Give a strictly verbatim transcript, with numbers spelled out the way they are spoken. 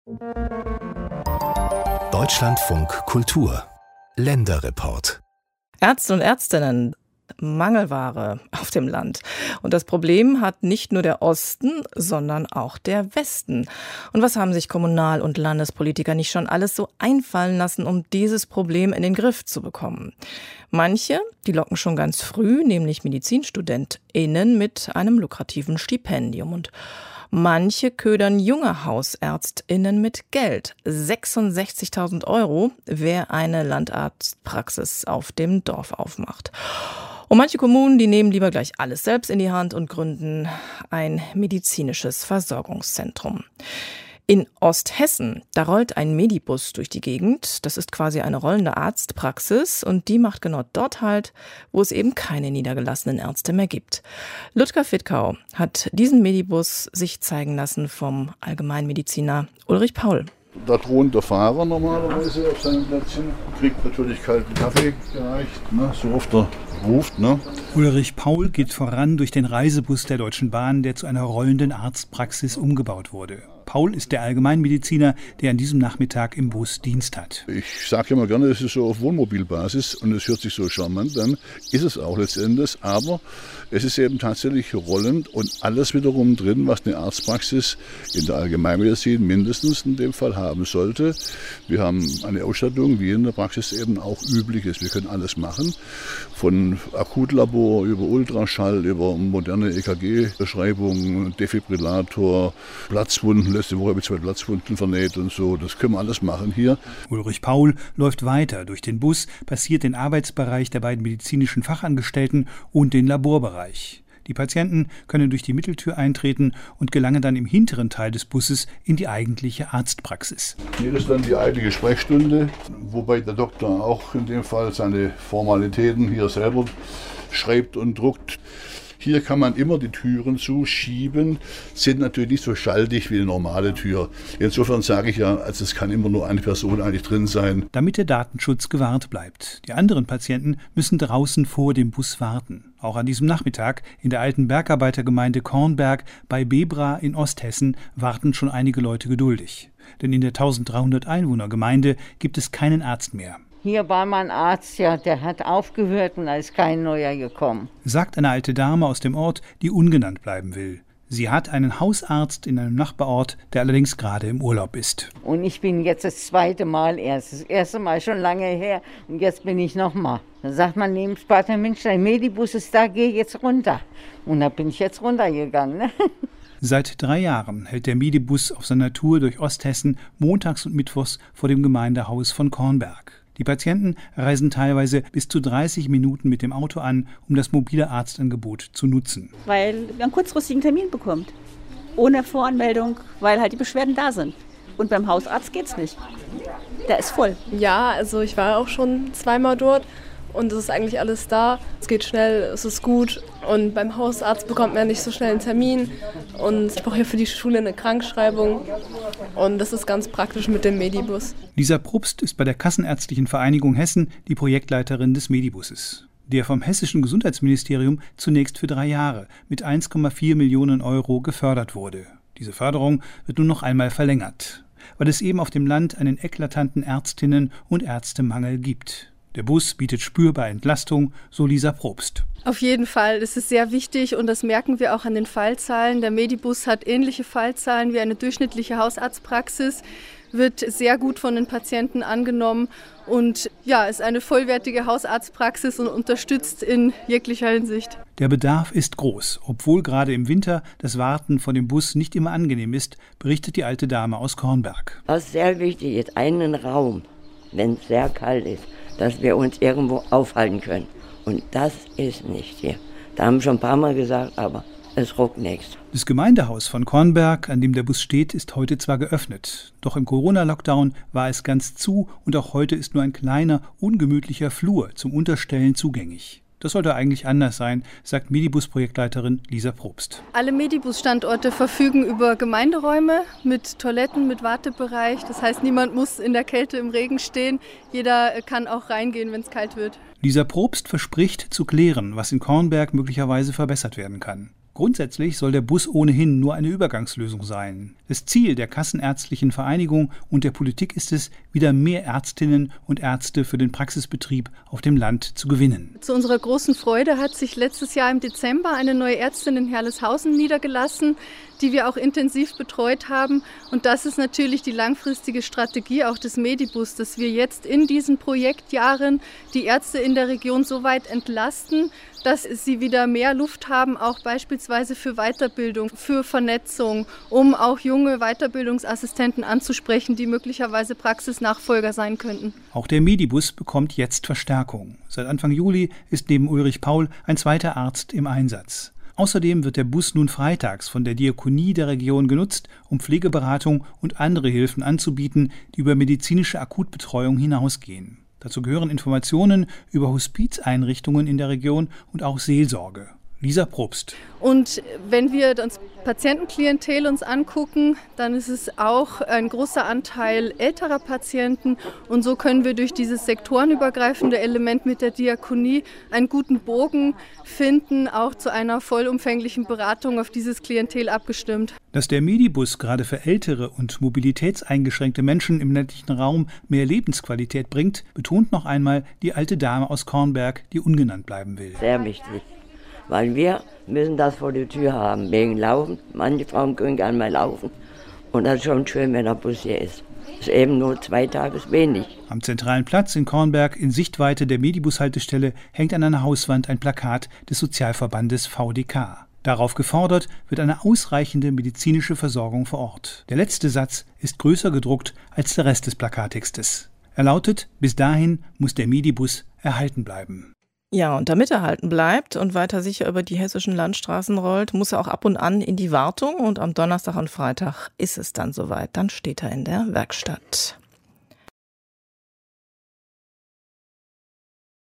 Deutschlandfunk Kultur Länderreport. Ärzte und Ärztinnen, Mangelware auf dem Land. Und das Problem hat nicht nur der Osten, sondern auch der Westen. Und was haben sich Kommunal- und Landespolitiker nicht schon alles so einfallen lassen, um dieses Problem in den Griff zu bekommen? Manche, die locken schon ganz früh, nämlich MedizinstudentInnen mit einem lukrativen Stipendium. Und manche ködern junge HausärztInnen mit Geld. sechsundsechzigtausend Euro, wer eine Landarztpraxis auf dem Dorf aufmacht. Und manche Kommunen, die nehmen lieber gleich alles selbst in die Hand und gründen ein medizinisches Versorgungszentrum. In Osthessen, da rollt ein Medibus durch die Gegend. Das ist quasi eine rollende Arztpraxis und die macht genau dort halt, wo es eben keine niedergelassenen Ärzte mehr gibt. Ludger Fittkau hat diesen Medibus sich zeigen lassen vom Allgemeinmediziner Ulrich Paul. Da thront der Fahrer normalerweise auf seinem Plätzchen, kriegt natürlich kalten Kaffee gereicht, ne, so oft er ruft. Ne. Ulrich Paul geht voran durch den Reisebus der Deutschen Bahn, der zu einer rollenden Arztpraxis umgebaut wurde. Paul ist der Allgemeinmediziner, der an diesem Nachmittag im Bus Dienst hat. Ich sage ja mal gerne, es ist so auf Wohnmobilbasis und es hört sich so charmant an, ist es auch letztendlich, aber es ist eben tatsächlich rollend und alles wiederum drin, was eine Arztpraxis in der Allgemeinmedizin mindestens in dem Fall haben sollte. Wir haben eine Ausstattung, wie in der Praxis eben auch üblich ist. Wir können alles machen, von Akutlabor über Ultraschall, über moderne E K G-Beschreibung, Defibrillator, Platzwunden. Letzte Woche habe ich zwei Platzwunden vernäht und so. Das können wir alles machen hier. Ulrich Paul läuft weiter durch den Bus, passiert den Arbeitsbereich der beiden medizinischen Fachangestellten und den Laborbereich. Die Patienten können durch die Mitteltür eintreten und gelangen dann im hinteren Teil des Busses in die eigentliche Arztpraxis. Hier ist dann die eigentliche Sprechstunde, wobei der Doktor auch in dem Fall seine Formalitäten hier selber schreibt und druckt. Hier kann man immer die Türen zuschieben, sind natürlich nicht so schaltig wie eine normale Tür. Insofern sage ich ja, also es kann immer nur eine Person eigentlich drin sein. Damit der Datenschutz gewahrt bleibt. Die anderen Patienten müssen draußen vor dem Bus warten. Auch an diesem Nachmittag in der alten Bergarbeitergemeinde Kornberg bei Bebra in Osthessen warten schon einige Leute geduldig. Denn in der dreizehnhundert Einwohner-Gemeinde gibt es keinen Arzt mehr. Hier war mein Arzt, ja, der hat aufgehört und da ist kein neuer gekommen. Sagt eine alte Dame aus dem Ort, die ungenannt bleiben will. Sie hat einen Hausarzt in einem Nachbarort, der allerdings gerade im Urlaub ist. Und ich bin jetzt das zweite Mal erst. Das erste Mal schon lange her und jetzt bin ich noch mal. Da sagt man neben Sparta Münster, der Medibus ist da, geh jetzt runter. Und da bin ich jetzt runtergegangen. Ne? Seit drei Jahren hält der Medibus auf seiner Tour durch Osthessen montags und mittwochs vor dem Gemeindehaus von Kornberg. Die Patienten reisen teilweise bis zu dreißig Minuten mit dem Auto an, um das mobile Arztangebot zu nutzen. Weil man einen kurzfristigen Termin bekommt, ohne Voranmeldung, weil halt die Beschwerden da sind. Und beim Hausarzt geht's nicht. Der ist voll. Ja, also ich war auch schon zweimal dort und es ist eigentlich alles da. Es geht schnell, es ist gut und beim Hausarzt bekommt man nicht so schnell einen Termin und ich brauche ja für die Schule eine Krankschreibung und das ist ganz praktisch mit dem Medibus. Lisa Probst ist bei der Kassenärztlichen Vereinigung Hessen die Projektleiterin des Medibusses, der vom hessischen Gesundheitsministerium zunächst für drei Jahre mit eins Komma vier Millionen Euro gefördert wurde. Diese Förderung wird nun noch einmal verlängert, weil es eben auf dem Land einen eklatanten Ärztinnen- und Ärztemangel gibt. Der Bus bietet spürbar Entlastung, so Lisa Probst. Auf jeden Fall, das ist sehr wichtig und das merken wir auch an den Fallzahlen. Der Medibus hat ähnliche Fallzahlen wie eine durchschnittliche Hausarztpraxis, wird sehr gut von den Patienten angenommen und ja, ist eine vollwertige Hausarztpraxis und unterstützt in jeglicher Hinsicht. Der Bedarf ist groß, obwohl gerade im Winter das Warten vor dem Bus nicht immer angenehm ist, berichtet die alte Dame aus Kornberg. Was sehr wichtig ist, einen Raum, wenn es sehr kalt ist, dass wir uns irgendwo aufhalten können. Und das ist nicht hier. Da haben wir schon ein paar Mal gesagt, aber es ruckt nichts. Das Gemeindehaus von Kornberg, an dem der Bus steht, ist heute zwar geöffnet. Doch im Corona-Lockdown war es ganz zu und auch heute ist nur ein kleiner, ungemütlicher Flur zum Unterstellen zugänglich. Das sollte eigentlich anders sein, sagt Medibus-Projektleiterin Lisa Probst. Alle Medibus-Standorte verfügen über Gemeinderäume mit Toiletten, mit Wartebereich. Das heißt, niemand muss in der Kälte im Regen stehen. Jeder kann auch reingehen, wenn es kalt wird. Lisa Probst verspricht zu klären, was in Kornberg möglicherweise verbessert werden kann. Grundsätzlich soll der Bus ohnehin nur eine Übergangslösung sein. Das Ziel der Kassenärztlichen Vereinigung und der Politik ist es, wieder mehr Ärztinnen und Ärzte für den Praxisbetrieb auf dem Land zu gewinnen. Zu unserer großen Freude hat sich letztes Jahr im Dezember eine neue Ärztin in Herleshausen niedergelassen, die wir auch intensiv betreut haben. Und das ist natürlich die langfristige Strategie auch des Medibus, dass wir jetzt in diesen Projektjahren die Ärzte in der Region so weit entlasten, dass sie wieder mehr Luft haben, auch beispielsweise für Weiterbildung, für Vernetzung, um auch junge Weiterbildungsassistenten anzusprechen, die möglicherweise Praxisnachfolger sein könnten. Auch der Medibus bekommt jetzt Verstärkung. Seit Anfang Juli ist neben Ulrich Paul ein zweiter Arzt im Einsatz. Außerdem wird der Bus nun freitags von der Diakonie der Region genutzt, um Pflegeberatung und andere Hilfen anzubieten, die über medizinische Akutbetreuung hinausgehen. Dazu gehören Informationen über Hospizeinrichtungen in der Region und auch Seelsorge. Lisa Probst. Und wenn wir das Patientenklientel uns angucken, dann ist es auch ein großer Anteil älterer Patienten. Und so können wir durch dieses sektorenübergreifende Element mit der Diakonie einen guten Bogen finden, auch zu einer vollumfänglichen Beratung auf dieses Klientel abgestimmt. Dass der Medibus gerade für ältere und mobilitätseingeschränkte Menschen im ländlichen Raum mehr Lebensqualität bringt, betont noch einmal die alte Dame aus Kornberg, die ungenannt bleiben will. Sehr wichtig. Weil wir müssen das vor der Tür haben, wegen Laufen. Manche Frauen können gar nicht mehr laufen. Und das ist schon schön, wenn der Bus hier ist. Das ist eben nur zwei Tage ist wenig. Am zentralen Platz in Kornberg, in Sichtweite der Medibus-Haltestelle, hängt an einer Hauswand ein Plakat des Sozialverbandes V D K. Darauf gefordert wird eine ausreichende medizinische Versorgung vor Ort. Der letzte Satz ist größer gedruckt als der Rest des Plakattextes. Er lautet: Bis dahin muss der Medibus erhalten bleiben. Ja, und damit er erhalten bleibt und weiter sicher über die hessischen Landstraßen rollt, muss er auch ab und an in die Wartung. Und am Donnerstag und Freitag ist es dann soweit. Dann steht er in der Werkstatt.